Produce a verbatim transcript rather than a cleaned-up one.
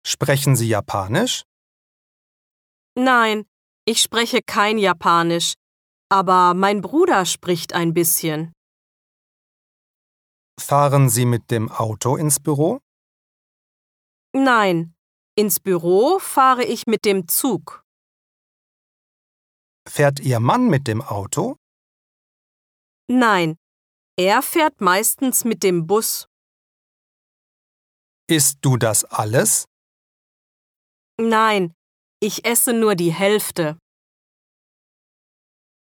Sprechen Sie Japanisch? Nein, ich spreche kein Japanisch, aber mein Bruder spricht ein bisschen. Fahren Sie mit dem Auto ins Büro? Nein, ins Büro fahre ich mit dem Zug. Fährt Ihr Mann mit dem Auto? Nein, er fährt meistens mit dem Bus. Isst du das alles? Nein, ich esse nur die Hälfte.